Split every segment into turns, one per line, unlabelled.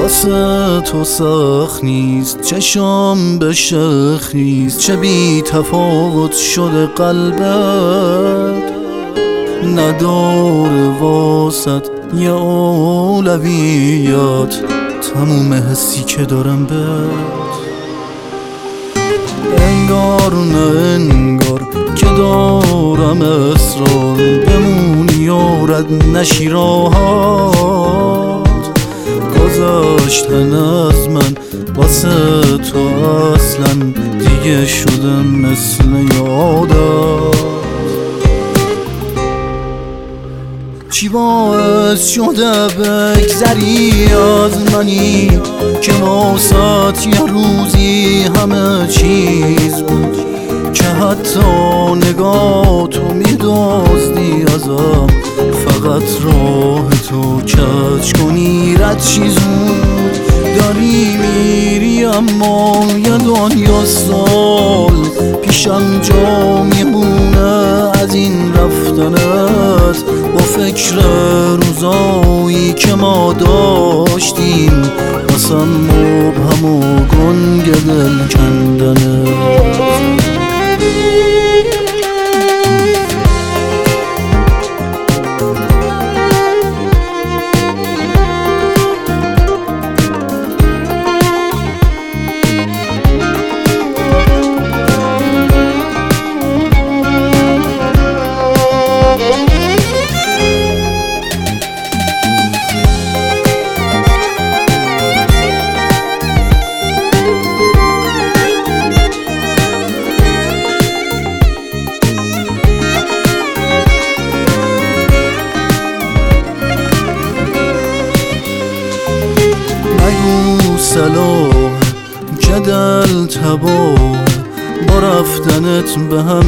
واسه تو سخت نیست چشم به شخ نیست، چه بی تفاوت شده قلبت، نداره واسط یه اولویت، تموم حسی که دارم بهت. انگار نه انگار که دارم اصرار، بمونی و رد نشی راحت، گذاشتن از من واسه تو اصلا دیگه شده مثل یادت. چی باعث شده بگذری از منی که واسط یه روزی همه چیز بود، که حتی نگاه تو میدزدی ازم، فقط راه تو کج کنی رد چی زود. داری میری اما یه دنیا سال پیشم جا میمونه از این رفتنت، با فکر روزایی که ما داشتیم واسم مبهم و گنگ دل کندنت. صلاح که دل تباه با رفتنت به هم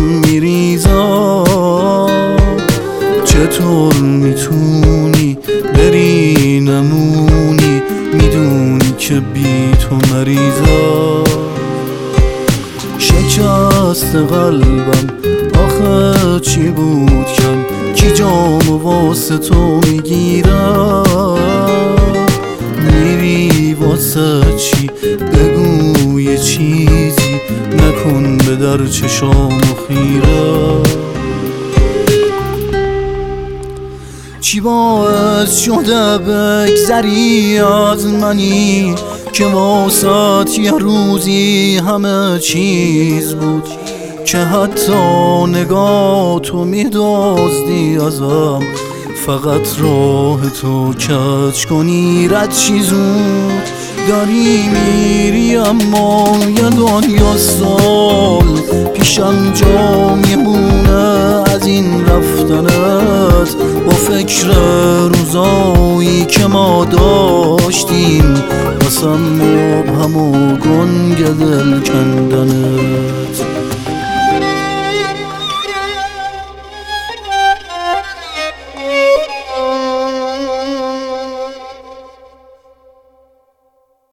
میریزم، چطور میتونی بری نمونی میدونی که بی تو مریضم. شکست قلبم آخه چی بود کم، کی جام واسه تو میگیرم، میری واسه چی بگو یه چیزی نکن به در چشام و خیره. چی باعث شده بگذری از منی که واسط یه روزی همه چیز بود، که حتی نگاه تو میدزدی ازم، فقط راه تو کج کنی رد چی زود. داری میری اما یه دنیا سال پیشم جا میمونه از این رفتنت، با فکر روزایی که ما داشتیم واسم مبهم و گنگ دل کندنت.